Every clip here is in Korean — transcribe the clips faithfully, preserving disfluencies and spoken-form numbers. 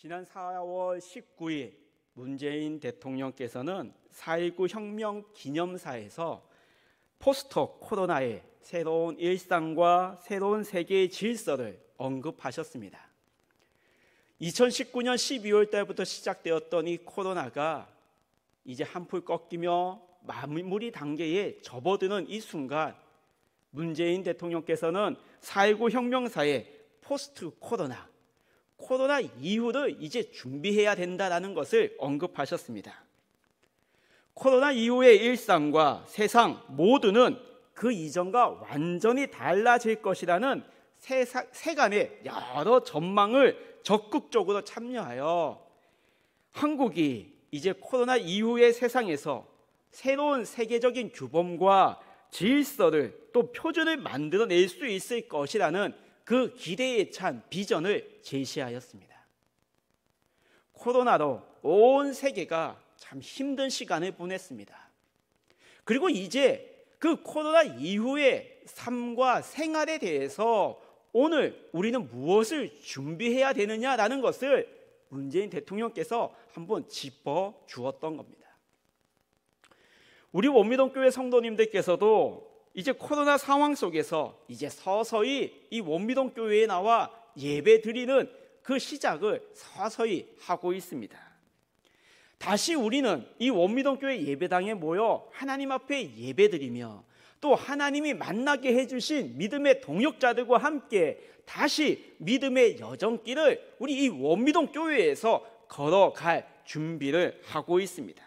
지난 사월 십구일 문재인 대통령께서는 사일구 혁명 기념사에서 포스트 코로나의 새로운 일상과 새로운 세계의 질서를 언급하셨습니다. 이천십구년 십이월 달부터 시작되었던 이 코로나가 이제 한풀 꺾이며 마무리 단계에 접어드는 이 순간, 문재인 대통령께서는 사일구 혁명사의 포스트 코로나, 코로나 이후를 이제 준비해야 된다는 것을 언급하셨습니다. 코로나 이후의 일상과 세상 모두는 그 이전과 완전히 달라질 것이라는 세사, 세간의 여러 전망을 적극적으로 참여하여 한국이 이제 코로나 이후의 세상에서 새로운 세계적인 규범과 질서를 또 표준을 만들어낼 수 있을 것이라는 그 기대에 찬 비전을 제시하였습니다. 코로나로 온 세계가 참 힘든 시간을 보냈습니다. 그리고 이제 그 코로나 이후의 삶과 생활에 대해서 오늘 우리는 무엇을 준비해야 되느냐라는 것을 문재인 대통령께서 한번 짚어 주었던 겁니다. 우리 원미동교회 성도님들께서도 이제 코로나 상황 속에서 이제 서서히 이 원미동교회에 나와 예배 드리는 그 시작을 서서히 하고 있습니다. 다시 우리는 이 원미동교회 예배당에 모여 하나님 앞에 예배 드리며 또 하나님이 만나게 해주신 믿음의 동역자들과 함께 다시 믿음의 여정길을 우리 이 원미동교회에서 걸어갈 준비를 하고 있습니다.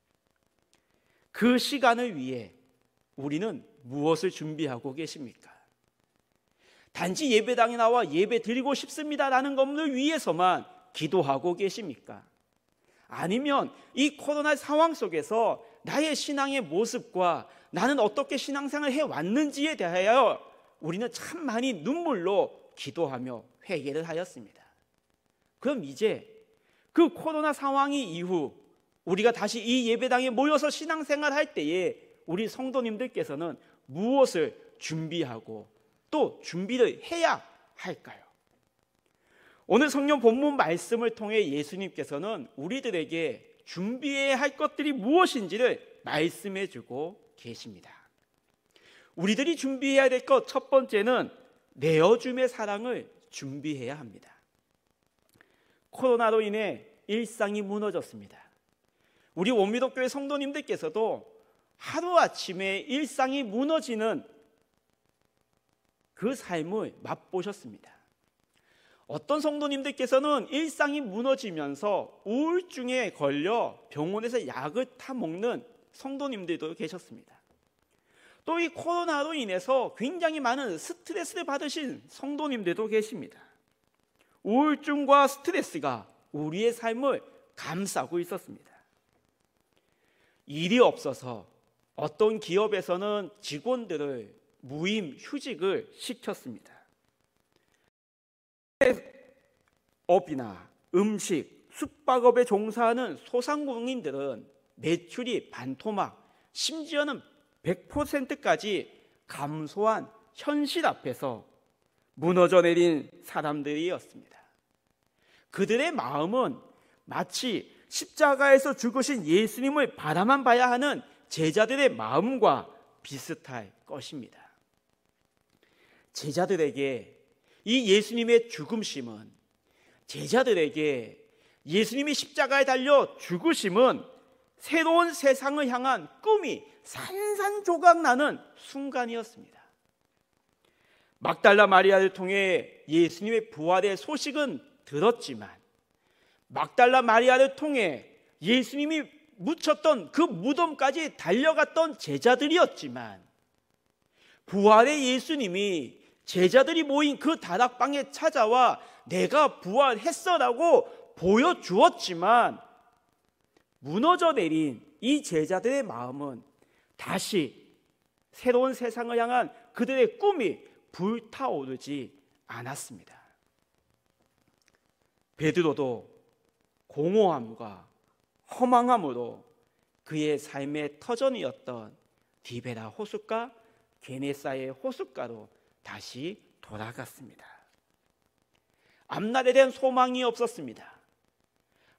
그 시간을 위해 우리는 무엇을 준비하고 계십니까? 단지 예배당에 나와 예배 드리고 싶습니다라는 것을 위해서만 기도하고 계십니까? 아니면 이 코로나 상황 속에서 나의 신앙의 모습과 나는 어떻게 신앙생활을 해왔는지에 대하여 우리는 참 많이 눈물로 기도하며 회개를 하였습니다. 그럼 이제 그 코로나 상황이 이후 우리가 다시 이 예배당에 모여서 신앙생활을 할 때에 우리 성도님들께서는 무엇을 준비하고 또 준비를 해야 할까요? 오늘 성경 본문 말씀을 통해 예수님께서는 우리들에게 준비해야 할 것들이 무엇인지를 말씀해 주고 계십니다. 우리들이 준비해야 될 것 첫 번째는 내어줌의 사랑을 준비해야 합니다. 코로나로 인해 일상이 무너졌습니다. 우리 원미동교회 성도님들께서도 하루아침에 일상이 무너지는 그 삶을 맛보셨습니다. 어떤 성도님들께서는 일상이 무너지면서 우울증에 걸려 병원에서 약을 타먹는 성도님들도 계셨습니다. 또 이 코로나로 인해서 굉장히 많은 스트레스를 받으신 성도님들도 계십니다. 우울증과 스트레스가 우리의 삶을 감싸고 있었습니다. 일이 없어서 어떤 기업에서는 직원들을 무임 휴직을 시켰습니다. 업이나 음식, 숙박업에 종사하는 소상공인들은 매출이 반토막, 심지어는 백 퍼센트까지 감소한 현실 앞에서 무너져 내린 사람들이었습니다. 그들의 마음은 마치 십자가에서 죽으신 예수님을 바라만 봐야 하는 제자들의 마음과 비슷할 것입니다. 제자들에게 이 예수님의 죽음심은, 제자들에게 예수님이 십자가에 달려 죽으심은 새로운 세상을 향한 꿈이 산산조각 나는 순간이었습니다. 막달라 마리아를 통해 예수님의 부활의 소식은 들었지만, 막달라 마리아를 통해 예수님이 묻혔던 그 무덤까지 달려갔던 제자들이었지만, 부활의 예수님이 제자들이 모인 그 다락방에 찾아와 내가 부활했어라고 보여주었지만, 무너져 내린 이 제자들의 마음은 다시 새로운 세상을 향한 그들의 꿈이 불타오르지 않았습니다. 베드로도 공허함과 허망함으로 그의 삶의 터전이었던 디베라 호숫가, 게네사의 호숫가로 다시 돌아갔습니다. 앞날에 대한 소망이 없었습니다.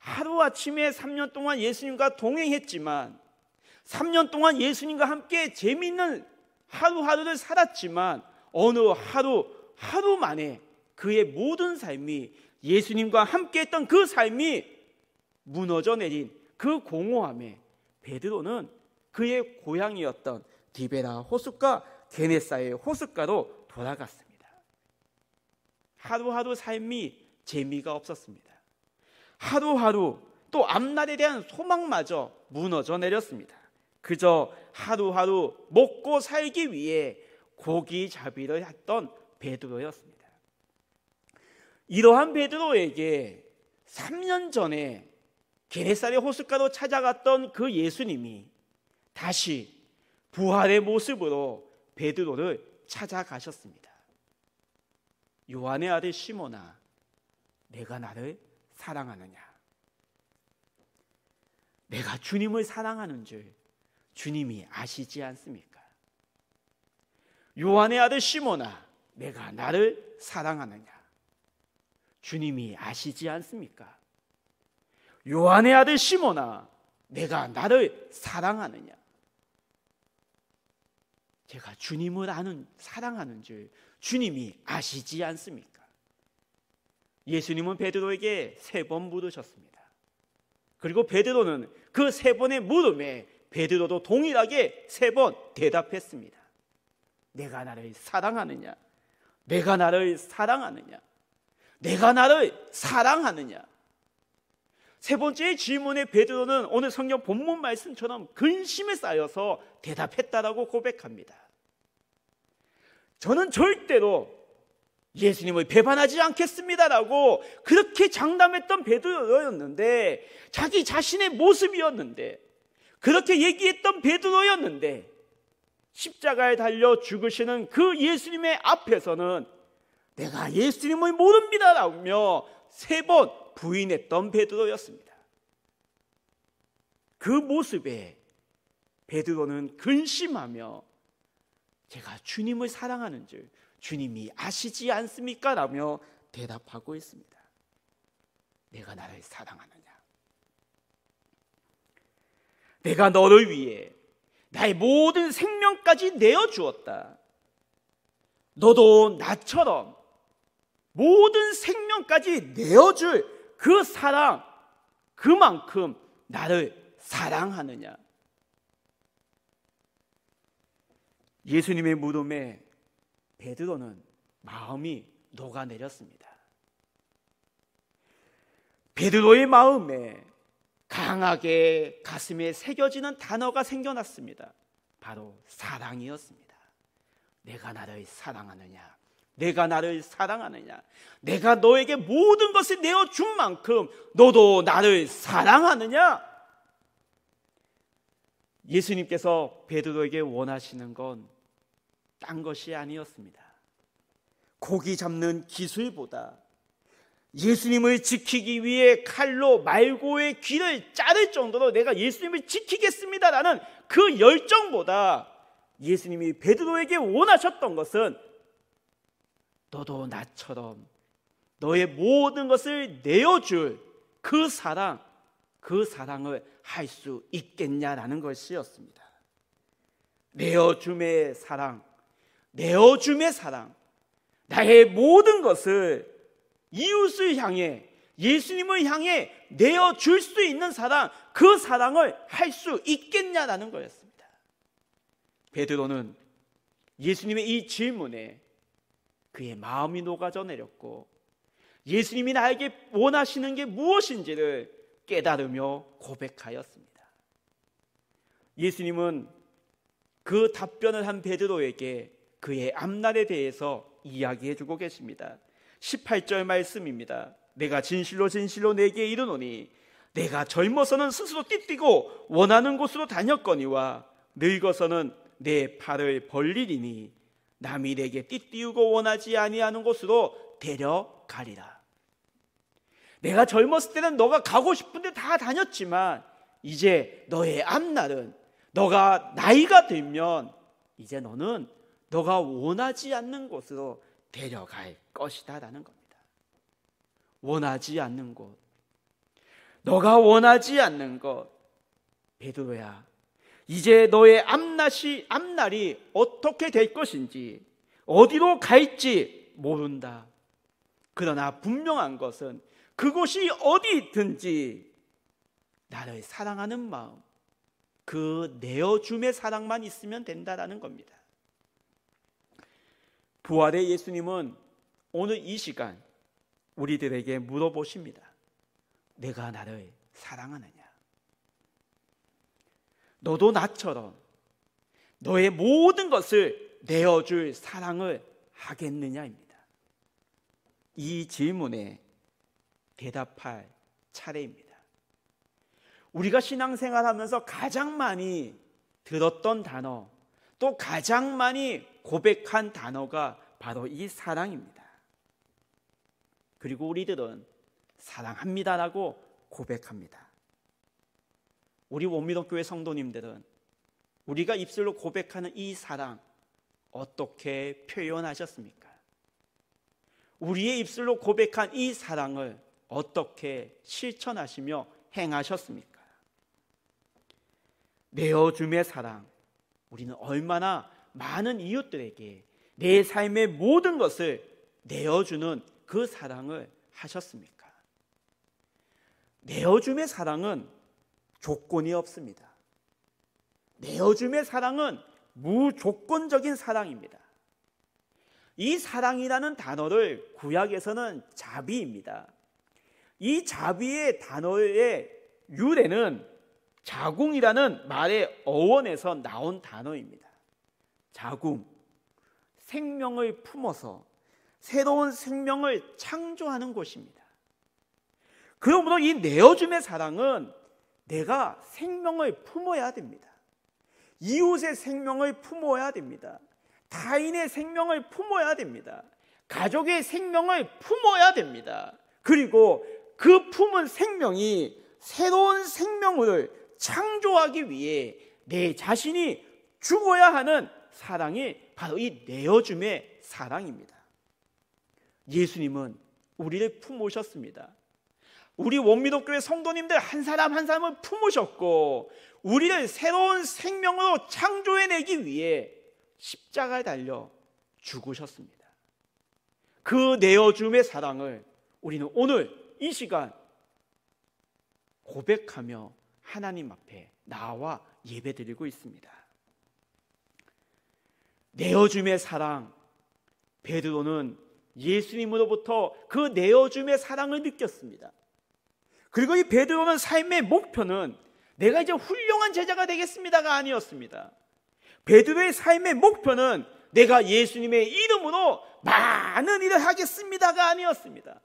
하루아침에 삼 년 동안 예수님과 동행했지만, 삼 년 동안 예수님과 함께 재미있는 하루하루를 살았지만, 어느 하루 하루 만에 그의 모든 삶이, 예수님과 함께 했던 그 삶이 무너져 내린 그 공허함에 베드로는 그의 고향이었던 디베라 호숫가 게네사의 호숫가로 돌아갔습니다. 하루하루 삶이 재미가 없었습니다. 하루하루 또 앞날에 대한 소망마저 무너져 내렸습니다. 그저 하루하루 먹고 살기 위해 고기잡이를 했던 베드로였습니다. 이러한 베드로에게 삼 년 전에 게네사렛 호숫가로 찾아갔던 그 예수님이 다시 부활의 모습으로 베드로를 찾아가셨습니다. 요한의 아들 시몬아, 내가 나를 사랑하느냐? 내가 주님을 사랑하는 줄 주님이 아시지 않습니까? 요한의 아들 시몬아, 내가 나를 사랑하느냐? 주님이 아시지 않습니까? 요한의 아들 시몬아, 내가 나를 사랑하느냐? 제가 주님을 아는, 사랑하는 줄 주님이 아시지 않습니까? 예수님은 베드로에게 세 번 물으셨습니다. 그리고 베드로는 그 세 번의 물음에 베드로도 동일하게 세 번 대답했습니다. 내가 나를 사랑하느냐? 내가 나를 사랑하느냐? 내가 나를 사랑하느냐? 세 번째 질문에 베드로는 오늘 성경 본문 말씀처럼 근심에 쌓여서 대답했다라고 고백합니다. 저는 절대로 예수님을 배반하지 않겠습니다라고 그렇게 장담했던 베드로였는데, 자기 자신의 모습이었는데, 그렇게 얘기했던 베드로였는데, 십자가에 달려 죽으시는 그 예수님의 앞에서는 내가 예수님을 모릅니다라며 세 번 부인했던 베드로였습니다. 그 모습에 베드로는 근심하며 제가 주님을 사랑하는 줄 주님이 아시지 않습니까? 라며 대답하고 있습니다. 내가 나를 사랑하느냐? 내가 너를 위해 나의 모든 생명까지 내어주었다. 너도 나처럼 모든 생명까지 내어줄 그 사랑, 그만큼 나를 사랑하느냐? 예수님의 물음에 베드로는 마음이 녹아내렸습니다. 베드로의 마음에 강하게 가슴에 새겨지는 단어가 생겨났습니다. 바로 사랑이었습니다. 내가 나를 사랑하느냐? 내가 나를 사랑하느냐? 내가 너에게 모든 것을 내어준 만큼 너도 나를 사랑하느냐? 예수님께서 베드로에게 원하시는 건 딴 것이 아니었습니다. 고기 잡는 기술보다 예수님을 지키기 위해 칼로 말고의 귀를 자를 정도로 내가 예수님을 지키겠습니다라는 그 열정보다 예수님이 베드로에게 원하셨던 것은 너도 나처럼 너의 모든 것을 내어줄 그 사랑, 그 사랑을 할 수 있겠냐라는 것이었습니다. 내어줌의 사랑, 내어줌의 사랑, 나의 모든 것을 이웃을 향해, 예수님을 향해 내어줄 수 있는 사랑, 그 사랑을 할 수 있겠냐라는 거였습니다. 베드로는 예수님의 이 질문에 그의 마음이 녹아져 내렸고, 예수님이 나에게 원하시는 게 무엇인지를 깨달으며 고백하였습니다. 예수님은 그 답변을 한 베드로에게 그의 앞날에 대해서 이야기해주고 계십니다. 십팔 절 말씀입니다. 내가 진실로 진실로 내게 이르노니 내가 젊어서는 스스로 띠뛰고 원하는 곳으로 다녔거니와 늙어서는 내 팔을 벌리리니 남이 내게 띠띠우고 원하지 아니하는 곳으로 데려가리라. 내가 젊었을 때는 너가 가고 싶은 데 다 다녔지만 이제 너의 앞날은, 너가 나이가 들면 이제 너는 너가 원하지 않는 곳으로 데려갈 것이다 라는 겁니다. 원하지 않는 곳, 너가 원하지 않는 것, 베드로야, 이제 너의 앞날이, 앞날이 어떻게 될 것인지, 어디로 갈지 모른다. 그러나 분명한 것은 그곳이 어디든지 나를 사랑하는 마음, 그 내어줌의 사랑만 있으면 된다라는 겁니다. 부활의 예수님은 오늘 이 시간 우리들에게 물어보십니다. 내가 나를 사랑하느냐? 너도 나처럼 너의 모든 것을 내어줄 사랑을 하겠느냐입니다. 이 질문에 대답할 차례입니다. 우리가 신앙생활하면서 가장 많이 들었던 단어, 또 가장 많이 고백한 단어가 바로 이 사랑입니다. 그리고 우리들은 사랑합니다라고 고백합니다. 우리 원미동교회 성도님들은 우리가 입술로 고백하는 이 사랑 어떻게 표현하셨습니까? 우리의 입술로 고백한 이 사랑을 어떻게 실천하시며 행하셨습니까? 내어줌의 사랑, 우리는 얼마나 많은 이웃들에게 내 삶의 모든 것을 내어주는 그 사랑을 하셨습니까? 내어줌의 사랑은 조건이 없습니다. 내어줌의 사랑은 무조건적인 사랑입니다. 이 사랑이라는 단어를 구약에서는 자비입니다. 이 자비의 단어의 유래는 자궁이라는 말의 어원에서 나온 단어입니다. 자궁, 생명을 품어서 새로운 생명을 창조하는 곳입니다. 그러므로 이 내어줌의 사랑은 내가 생명을 품어야 됩니다. 이웃의 생명을 품어야 됩니다. 타인의 생명을 품어야 됩니다. 가족의 생명을 품어야 됩니다. 그리고 그 품은 생명이 새로운 생명을 창조하기 위해 내 자신이 죽어야 하는 사랑이 바로 이 내어줌의 사랑입니다. 예수님은 우리를 품으셨습니다. 우리 원미독교회 성도님들 한 사람 한 사람을 품으셨고 우리를 새로운 생명으로 창조해내기 위해 십자가에 달려 죽으셨습니다. 그 내어줌의 사랑을 우리는 오늘 이 시간 고백하며 하나님 앞에 나와 예배드리고 있습니다. 내어줌의 사랑, 베드로는 예수님으로부터 그 내어줌의 사랑을 느꼈습니다. 그리고 이 베드로는 삶의 목표는 내가 이제 훌륭한 제자가 되겠습니다가 아니었습니다. 베드로의 삶의 목표는 내가 예수님의 이름으로 많은 일을 하겠습니다가 아니었습니다.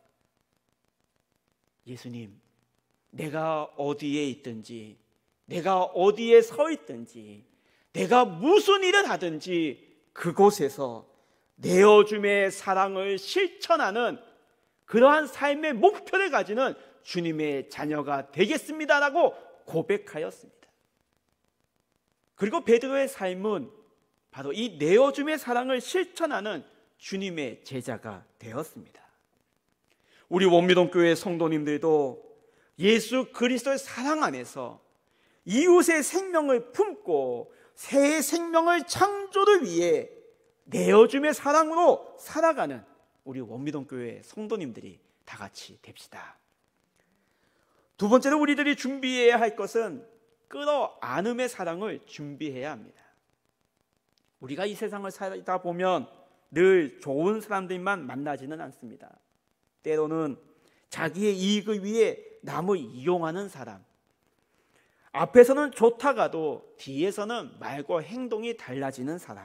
예수님, 내가 어디에 있든지, 내가 어디에 서 있든지, 내가 무슨 일을 하든지 그곳에서 내어줌의 사랑을 실천하는 그러한 삶의 목표를 가지는 주님의 자녀가 되겠습니다라고 고백하였습니다. 그리고 베드로의 삶은 바로 이 내어줌의 사랑을 실천하는 주님의 제자가 되었습니다. 우리 원미동교회 성도님들도 예수 그리스도의 사랑 안에서 이웃의 생명을 품고 새 생명을 창조를 위해 내어줌의 사랑으로 살아가는 우리 원미동교회 성도님들이 다 같이 됩시다. 두 번째로 우리들이 준비해야 할 것은 끌어안음의 사랑을 준비해야 합니다. 우리가 이 세상을 살다 보면 늘 좋은 사람들만 만나지는 않습니다. 때로는 자기의 이익을 위해 남을 이용하는 사람, 앞에서는 좋다가도 뒤에서는 말과 행동이 달라지는 사람,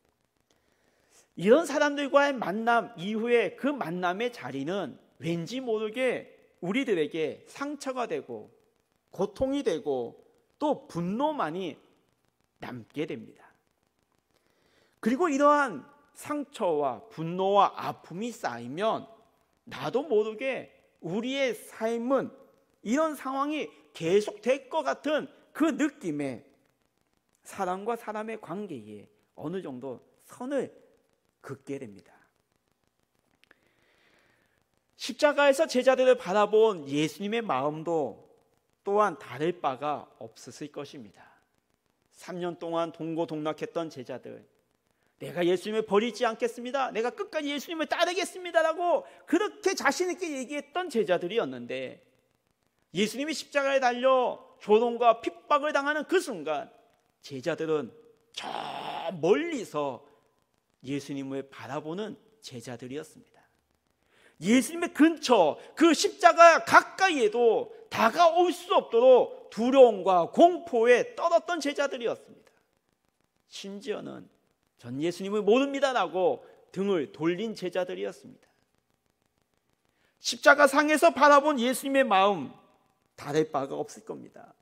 이런 사람들과의 만남 이후에 그 만남의 자리는 왠지 모르게 우리들에게 상처가 되고 고통이 되고 또 분노만이 남게 됩니다. 그리고 이러한 상처와 분노와 아픔이 쌓이면 나도 모르게 우리의 삶은 이런 상황이 계속될 것 같은 그 느낌에 사람과 사람의 관계에 어느 정도 선을 긋게 됩니다. 십자가에서 제자들을 바라본 예수님의 마음도 또한 다를 바가 없었을 것입니다. 삼 년 동안 동고동락했던 제자들, 내가 예수님을 버리지 않겠습니다, 내가 끝까지 예수님을 따르겠습니다라고 그렇게 자신 있게 얘기했던 제자들이었는데, 예수님이 십자가에 달려 조롱과 핍박을 당하는 그 순간 제자들은 저 멀리서 예수님을 바라보는 제자들이었습니다. 예수님의 근처, 그 십자가 가까이에도 다가올 수 없도록 두려움과 공포에 떨었던 제자들이었습니다. 심지어는 전 예수님을 모릅니다라고 등을 돌린 제자들이었습니다. 십자가 상에서 바라본 예수님의 마음 다를 바가 없을 겁니다.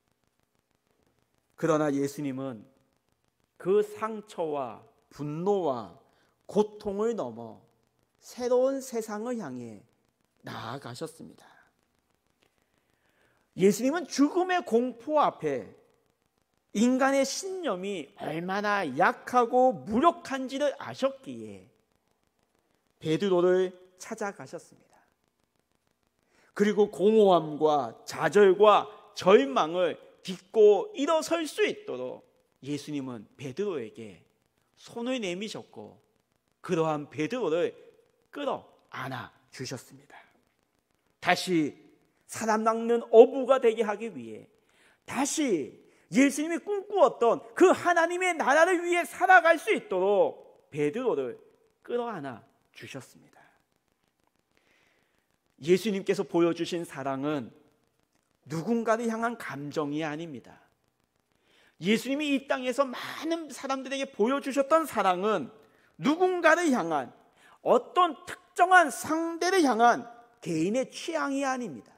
그러나 예수님은 그 상처와 분노와 고통을 넘어 새로운 세상을 향해 나아가셨습니다. 예수님은 죽음의 공포 앞에 인간의 신념이 얼마나 약하고 무력한지를 아셨기에 베드로를 찾아가셨습니다. 그리고 공허함과 좌절과 절망을 딛고 일어설 수 있도록 예수님은 베드로에게 손을 내미셨고 그러한 베드로를 끌어 안아 주셨습니다. 다시 사람 낚는 어부가 되게 하기 위해, 다시 예수님이 꿈꾸었던 그 하나님의 나라를 위해 살아갈 수 있도록 베드로를 끌어 안아 주셨습니다. 예수님께서 보여주신 사랑은 누군가를 향한 감정이 아닙니다. 예수님이 이 땅에서 많은 사람들에게 보여주셨던 사랑은 누군가를 향한, 어떤 특정한 상대를 향한 개인의 취향이 아닙니다.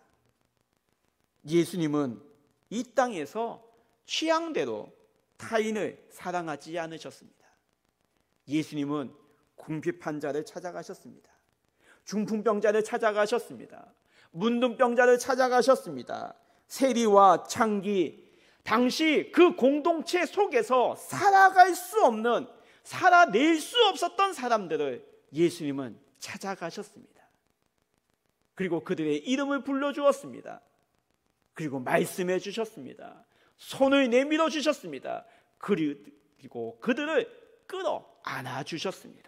예수님은 이 땅에서 취향대로 타인을 사랑하지 않으셨습니다. 예수님은 궁핍한 자를 찾아가셨습니다. 중풍병자를 찾아가셨습니다. 문둥병자를 찾아가셨습니다. 세리와 창기, 당시 그 공동체 속에서 살아갈 수 없는, 살아낼 수 없었던 사람들을 예수님은 찾아가셨습니다. 그리고 그들의 이름을 불러주었습니다. 그리고 말씀해 주셨습니다. 손을 내밀어 주셨습니다. 그리고 그들을 끌어 안아 주셨습니다.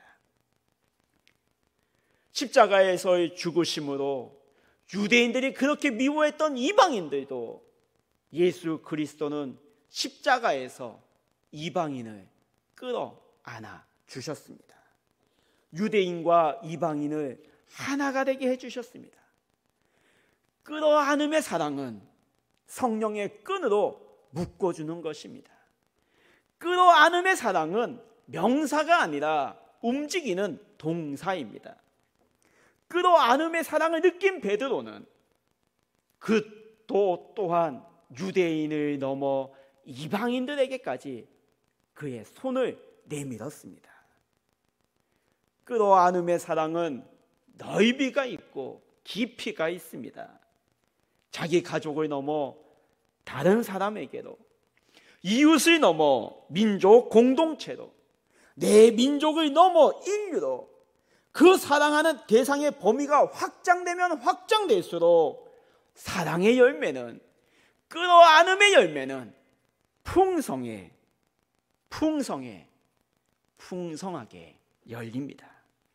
십자가에서의 죽으심으로 유대인들이 그렇게 미워했던 이방인들도 예수 그리스도는 십자가에서 이방인을 끌어 안아 주셨습니다. 유대인과 이방인을 하나가 되게 해주셨습니다. 끌어 안음의 사랑은 성령의 끈으로 묶어주는 것입니다. 끌어 안음의 사랑은 명사가 아니라 움직이는 동사입니다. 끌어 안음의 사랑을 느낀 베드로는 그 또 또한 유대인을 넘어 이방인들에게까지 그의 손을 내밀었습니다. 끌어 안음의 사랑은 넓이가 있고 깊이가 있습니다. 자기 가족을 넘어 다른 사람에게로, 이웃을 넘어 민족 공동체로, 내 민족을 넘어 인류로, 그 사랑하는 대상의 범위가 확장되면 확장될수록 사랑의 열매는, 끌어 안음의 열매는 풍성해, 풍성해, 풍성하게 열립니다.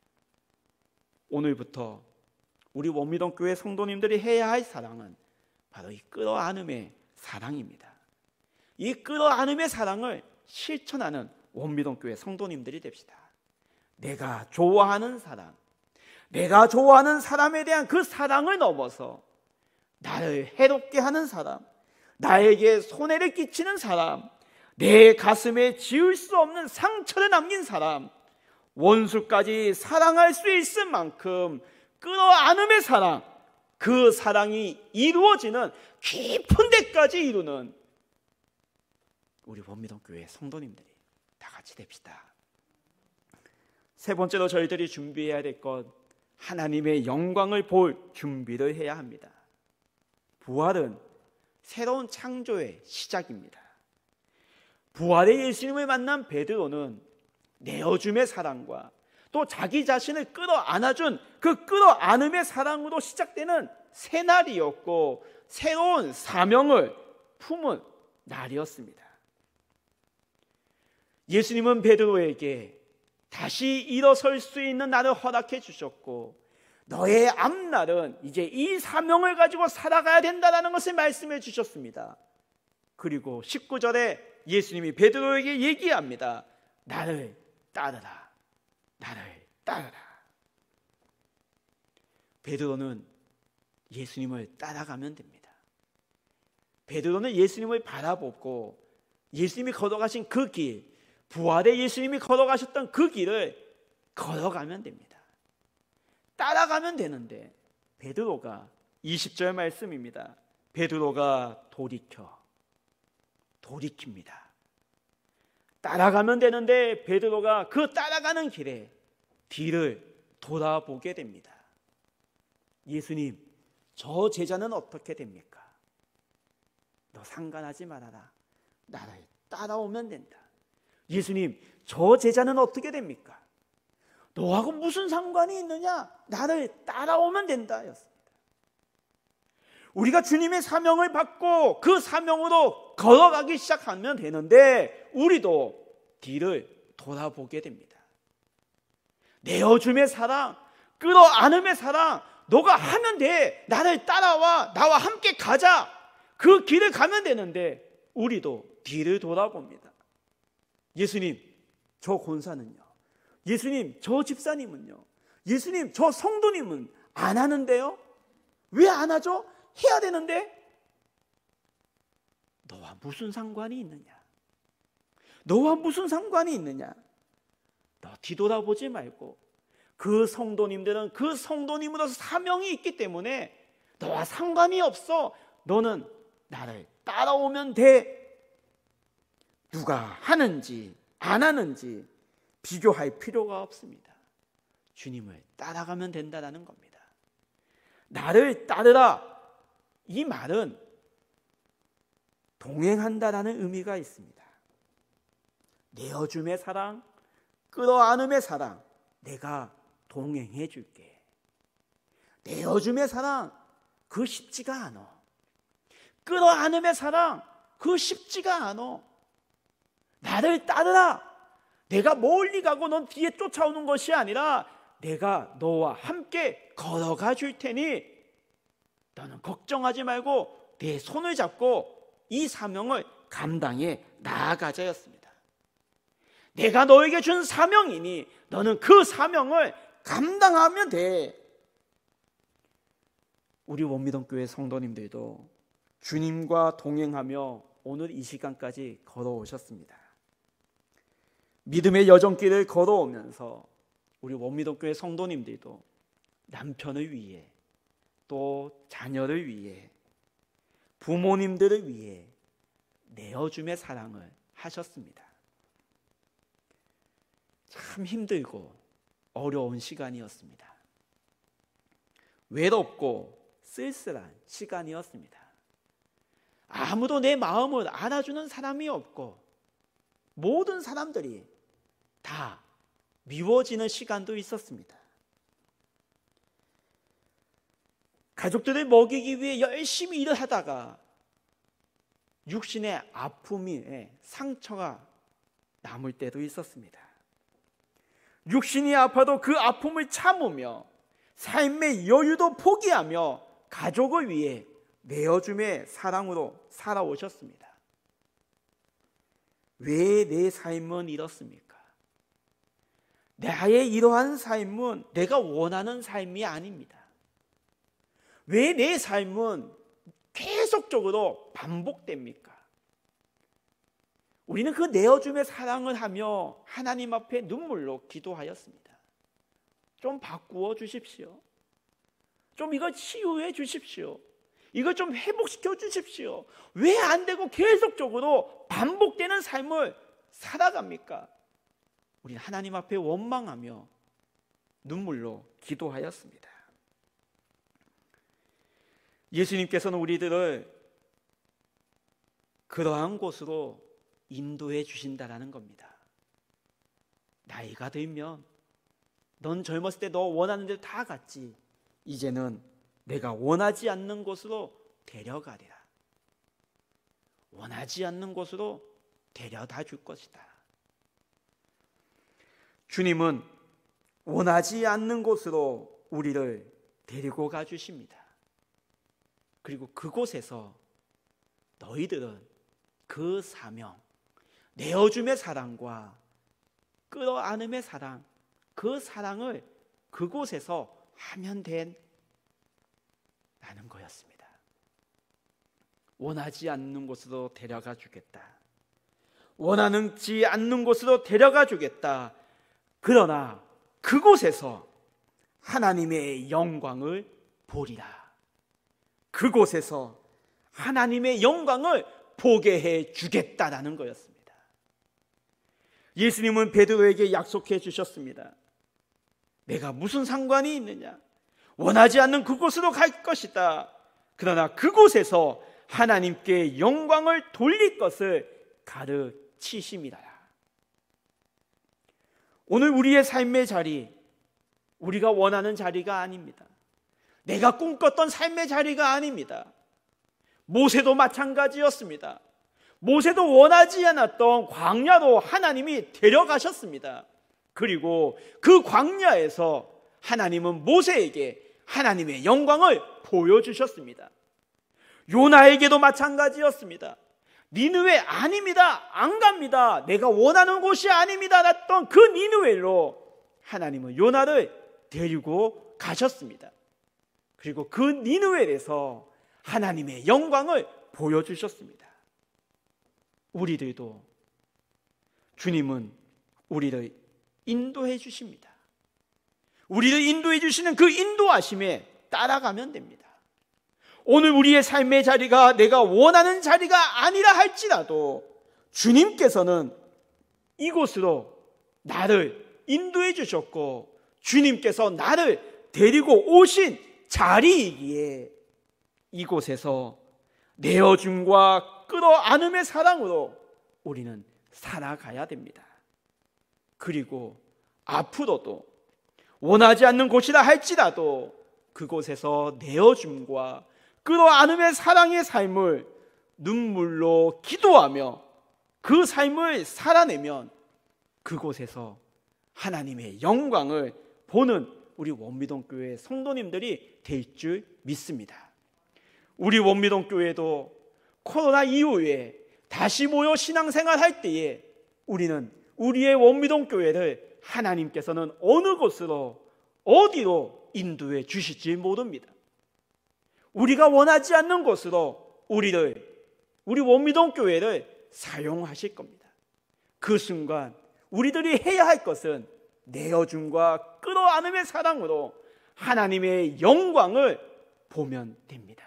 오늘부터 우리 원미동교회 성도님들이 해야 할 사랑은 바로 이 끌어 안음의 사랑입니다. 이 끌어 안음의 사랑을 실천하는 원미동교회 성도님들이 됩시다. 내가 좋아하는 사람, 내가 좋아하는 사람에 대한 그 사랑을 넘어서 나를 해롭게 하는 사람, 나에게 손해를 끼치는 사람, 내 가슴에 지울 수 없는 상처를 남긴 사람, 원수까지 사랑할 수 있을 만큼 끌어 안음의 사랑, 그 사랑이 이루어지는 깊은 데까지 이루는 우리 원미동교회 성도님들이 다 같이 됩시다. 세 번째로 저희들이 준비해야 될 것, 하나님의 영광을 볼 준비를 해야 합니다. 부활은 새로운 창조의 시작입니다. 부활의 예수님을 만난 베드로는 내어줌의 사랑과 또 자기 자신을 끌어 안아준 그 끌어 안음의 사랑으로 시작되는 새날이었고 새로운 사명을 품은 날이었습니다. 예수님은 베드로에게 다시 일어설 수 있는 날을 허락해 주셨고, 너의 앞날은 이제 이 사명을 가지고 살아가야 된다는 것을 말씀해 주셨습니다. 그리고 십구 절에 예수님이 베드로에게 얘기합니다. 나를 따르라. 나를 따르라. 베드로는 예수님을 따라가면 됩니다. 베드로는 예수님을 바라보고 예수님이 걸어가신 그 길, 부활의 예수님이 걸어가셨던 그 길을 걸어가면 됩니다. 따라가면 되는데 베드로가 이십 절 말씀입니다. 베드로가 돌이켜 돌이킵니다. 따라가면 되는데 베드로가 그 따라가는 길에 뒤를 돌아보게 됩니다. 예수님, 저 제자는 어떻게 됩니까? 너 상관하지 말아라. 나를 따라오면 된다. 예수님, 저 제자는 어떻게 됩니까? 너하고 무슨 상관이 있느냐? 나를 따라오면 된다 였습니다. 우리가 주님의 사명을 받고 그 사명으로 걸어가기 시작하면 되는데 우리도 뒤를 돌아보게 됩니다. 내어줌의 사랑, 끌어안음의 사랑, 너가 하면 돼. 나를 따라와. 나와 함께 가자. 그 길을 가면 되는데 우리도 뒤를 돌아봅니다. 예수님, 저 권사는요? 예수님, 저 집사님은요? 예수님, 저 성도님은 안 하는데요? 왜 안 하죠? 해야 되는데? 너와 무슨 상관이 있느냐? 너와 무슨 상관이 있느냐? 너 뒤돌아보지 말고 그 성도님들은 그 성도님으로서 사명이 있기 때문에 너와 상관이 없어. 너는 나를 따라오면 돼. 누가 하는지 안 하는지 비교할 필요가 없습니다. 주님을 따라가면 된다는 겁니다. 나를 따르라. 이 말은 동행한다라는 의미가 있습니다. 내어줌의 사랑, 끌어안음의 사랑, 내가 동행해 줄게. 내어줌의 사랑, 그 쉽지가 않아. 끌어안음의 사랑, 그 쉽지가 않아. 나를 따르라. 내가 멀리 가고 넌 뒤에 쫓아오는 것이 아니라 내가 너와 함께 걸어가 줄 테니 너는 걱정하지 말고 내 손을 잡고 이 사명을 감당해 나아가자였습니다. 내가 너에게 준 사명이니 너는 그 사명을 감당하면 돼. 우리 원미동교회 성도님들도 주님과 동행하며 오늘 이 시간까지 걸어오셨습니다. 믿음의 여정길을 걸어오면서 우리 원미동교회 성도님들도 남편을 위해 또 자녀를 위해 부모님들을 위해 내어줌의 사랑을 하셨습니다. 참 힘들고 어려운 시간이었습니다. 외롭고 쓸쓸한 시간이었습니다. 아무도 내 마음을 알아주는 사람이 없고 모든 사람들이 다 미워지는 시간도 있었습니다. 가족들을 먹이기 위해 열심히 일을 하다가 육신의 아픔에 상처가 남을 때도 있었습니다. 육신이 아파도 그 아픔을 참으며 삶의 여유도 포기하며 가족을 위해 내어줌의 사랑으로 살아오셨습니다. 왜 내 삶은 이렇습니까? 나의 이러한 삶은 내가 원하는 삶이 아닙니다. 왜 내 삶은 계속적으로 반복됩니까? 우리는 그 내어줌의 사랑을 하며 하나님 앞에 눈물로 기도하였습니다. 좀 바꾸어 주십시오. 좀 이거 치유해 주십시오. 이거 좀 회복시켜 주십시오. 왜 안 되고 계속적으로 반복되는 삶을 살아갑니까? 우리는 하나님 앞에 원망하며 눈물로 기도하였습니다. 예수님께서는 우리들을 그러한 곳으로 인도해 주신다라는 겁니다. 나이가 들면 넌 젊었을 때 너 원하는 대로 다 갔지. 이제는 내가 원하지 않는 곳으로 데려가리라. 원하지 않는 곳으로 데려다 줄 것이다. 주님은 원하지 않는 곳으로 우리를 데리고 가 주십니다. 그리고 그곳에서 너희들은 그 사명, 내어줌의 사랑과 끌어안음의 사랑, 그 사랑을 그곳에서 하면 된다는 거였습니다. 원하지 않는 곳으로 데려가 주겠다. 원하지 않는 곳으로 데려가 주겠다. 그러나 그곳에서 하나님의 영광을 보리라. 그곳에서 하나님의 영광을 보게 해 주겠다라는 거였습니다. 예수님은 베드로에게 약속해 주셨습니다. 내가 무슨 상관이 있느냐? 원하지 않는 그곳으로 갈 것이다. 그러나 그곳에서 하나님께 영광을 돌릴 것을 가르치심이라. 오늘 우리의 삶의 자리, 우리가 원하는 자리가 아닙니다. 내가 꿈꿨던 삶의 자리가 아닙니다. 모세도 마찬가지였습니다. 모세도 원하지 않았던 광야로 하나님이 데려가셨습니다. 그리고 그 광야에서 하나님은 모세에게 하나님의 영광을 보여주셨습니다. 요나에게도 마찬가지였습니다. 니느웨 아닙니다. 안 갑니다. 내가 원하는 곳이 아닙니다. 랬던 그 니느웨로 하나님은 요나를 데리고 가셨습니다. 그리고 그 니느웨에서 하나님의 영광을 보여주셨습니다. 우리들도 주님은 우리를 인도해 주십니다. 우리를 인도해 주시는 그 인도하심에 따라가면 됩니다. 오늘 우리의 삶의 자리가 내가 원하는 자리가 아니라 할지라도 주님께서는 이곳으로 나를 인도해 주셨고 주님께서 나를 데리고 오신 자리이기에 이곳에서 내어줌과 끌어안음의 사랑으로 우리는 살아가야 됩니다. 그리고 앞으로도 원하지 않는 곳이라 할지라도 그곳에서 내어줌과 끌어안음의 사랑의 삶을 눈물로 기도하며 그 삶을 살아내면 그곳에서 하나님의 영광을 보는 우리 원미동교회 성도님들이 될 줄 믿습니다. 우리 원미동교회도 코로나 이후에 다시 모여 신앙생활 할 때에 우리는 우리의 원미동교회를 하나님께서는 어느 곳으로 어디로 인도해 주실지 모릅니다. 우리가 원하지 않는 곳으로 우리를 우리 원미동교회를 사용하실 겁니다. 그 순간 우리들이 해야 할 것은 내어줌과 끌어안음의 사랑으로 하나님의 영광을 보면 됩니다.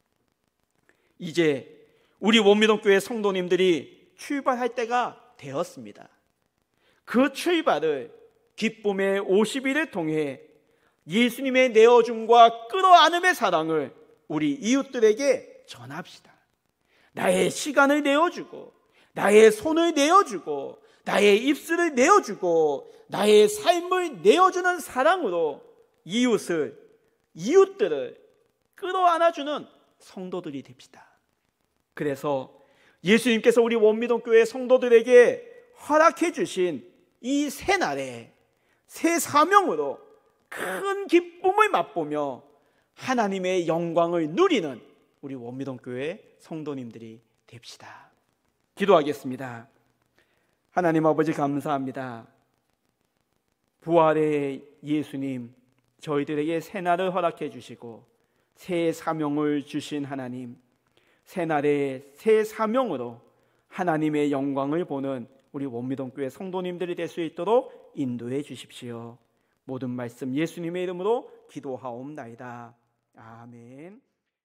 이제 우리 원미동교회 성도님들이 출발할 때가 되었습니다. 그 출발을 기쁨의 오십 일을 통해 예수님의 내어줌과 끌어안음의 사랑을 우리 이웃들에게 전합시다. 나의 시간을 내어주고 나의 손을 내어주고 나의 입술을 내어주고 나의 삶을 내어주는 사랑으로 이웃을 이웃들을 끌어안아주는 성도들이 됩시다. 그래서 예수님께서 우리 원미동교회 성도들에게 허락해 주신 이 새날에 새 사명으로 큰 기쁨을 맛보며 하나님의 영광을 누리는 우리 원미동교회 성도님들이 됩시다. 기도하겠습니다. 하나님 아버지 감사합니다. 부활의 예수님, 저희들에게 새날을 허락해 주시고 새 사명을 주신 하나님, 새날의 새 사명으로 하나님의 영광을 보는 우리 원미동교회 성도님들이 될 수 있도록 인도해 주십시오. 모든 말씀 예수님의 이름으로 기도하옵나이다. 아멘.